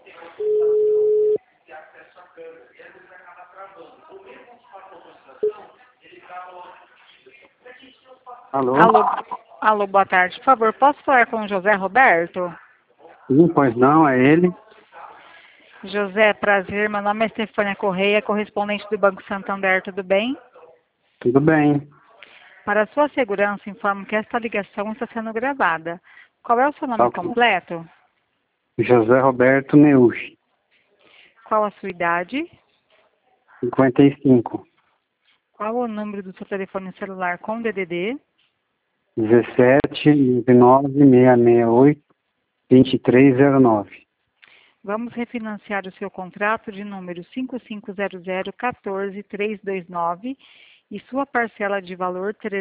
Alô? Alô, boa tarde. Por favor, posso falar com o José Roberto? Sim, pois não, é ele. José, prazer. Meu nome é Estefânia Correia, correspondente do Banco Santander. Tudo bem? Tudo bem. Para sua segurança, informo que esta ligação está sendo gravada. Qual é o seu nome Tá ok. completo? José Roberto Neusch, Qual a sua idade? 55, Qual o número do seu telefone celular com DDD? 17 99 668 2309. Vamos refinanciar o seu contrato de número 5500-14329 e sua parcela de valor R$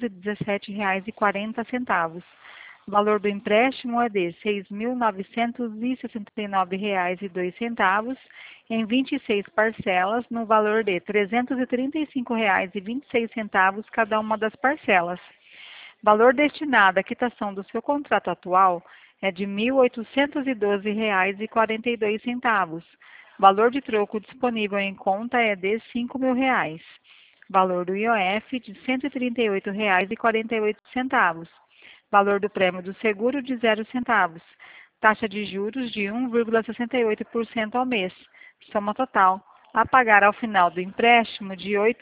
317,40. O valor do empréstimo é de R$ 6.969,02 em 26 parcelas, no valor de R$ 335,26 cada uma das parcelas. Valor destinado à quitação do seu contrato atual é de R$ 1.812,42. Valor de troco disponível em conta é de R$ 5.000. Valor do IOF de R$ 138,48. Valor do prêmio do seguro de 0 centavos. Taxa de juros de 1,68% ao mês. Soma total a pagar ao final do empréstimo de R$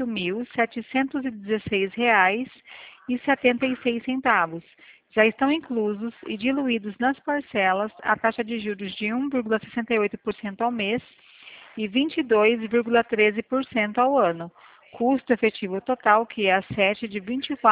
8.716,76. Já estão inclusos e diluídos nas parcelas a taxa de juros de 1,68% ao mês e 22,13% ao ano. Custo efetivo total, que é a sete, de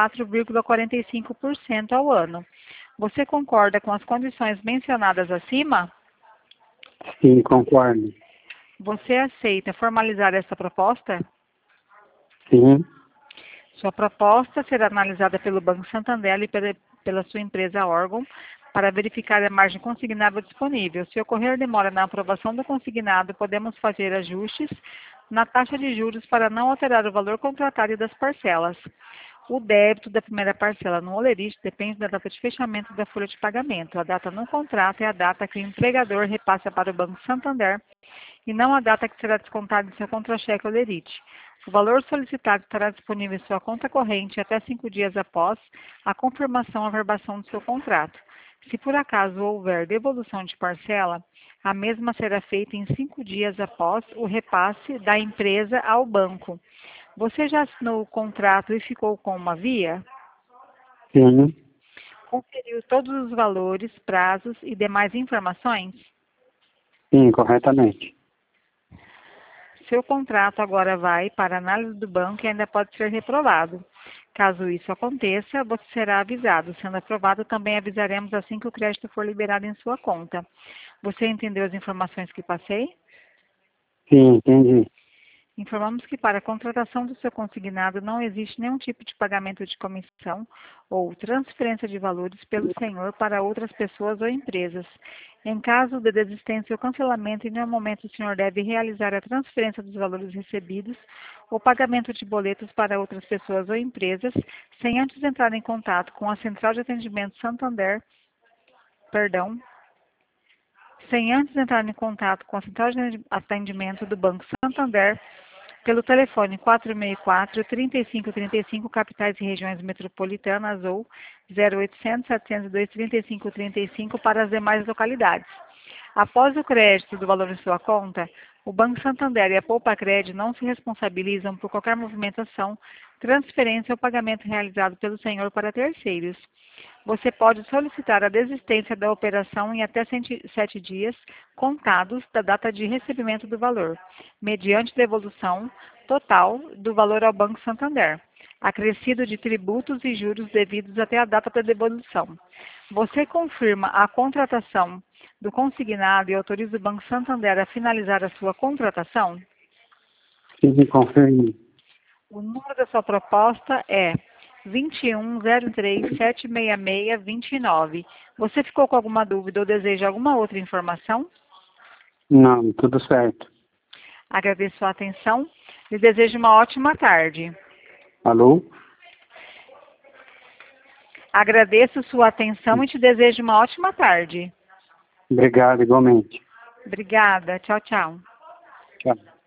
24,45% ao ano. Você concorda com as condições mencionadas acima? Sim, concordo. Você aceita formalizar essa proposta? Sim, Sua proposta será analisada pelo Banco Santander e pela sua empresa órgão para verificar a margem consignável disponível. Se ocorrer demora na aprovação do consignado, podemos fazer ajustes na taxa de juros para não alterar o valor contratado das parcelas. O débito da primeira parcela no holerite depende da data de fechamento da folha de pagamento. A data no contrato é a data que o empregador repassa para o Banco Santander e não a data que será descontada em seu contra-cheque holerite. O valor solicitado estará disponível em sua conta corrente até 5 dias após a confirmação ou averbação do seu contrato. Se por acaso houver devolução de parcela, a mesma será feita em 5 dias após o repasse da empresa ao banco. Você já assinou o contrato e ficou com uma via? sim, Conferiu todos os valores, prazos e demais informações? sim, corretamente. Seu contrato agora vai para análise do banco e ainda pode ser reprovado. Caso isso aconteça, você será avisado. Sendo aprovado, também avisaremos assim que o crédito for liberado em sua conta. Você entendeu as informações que passei? Sim, entendi. Informamos que para a contratação do seu consignado não existe nenhum tipo de pagamento de comissão ou transferência de valores pelo senhor para outras pessoas ou empresas. Em caso de desistência ou cancelamento, em nenhum momento o senhor deve realizar a transferência dos valores recebidos ou pagamento de boletos para outras pessoas ou empresas, sem antes entrar em contato com a Central de Atendimento Santander, sem antes entrar em contato com a Central de Atendimento do Banco Santander, pelo telefone 464-3535, capitais e regiões metropolitanas, ou 0800-702-3535 para as demais localidades. Após o crédito do valor em sua conta, o Banco Santander e a Poupa Crédito não se responsabilizam por qualquer movimentação, transferência ou pagamento realizado pelo senhor para terceiros. Você pode solicitar a desistência da operação em até 7 dias contados da data de recebimento do valor, mediante devolução total do valor ao Banco Santander, acrescido de tributos e juros devidos até a data da devolução. Você confirma a contratação do consignado e autoriza o Banco Santander a finalizar a sua contratação? Sim, confirme. O número da sua proposta é 2103-766-29. Você ficou com alguma dúvida ou deseja alguma outra informação? Não, tudo certo. Agradeço sua atenção e desejo uma ótima tarde. Alô? Agradeço sua atenção e te desejo uma ótima tarde. Obrigado, igualmente. Obrigada. Tchau, tchau. Tchau.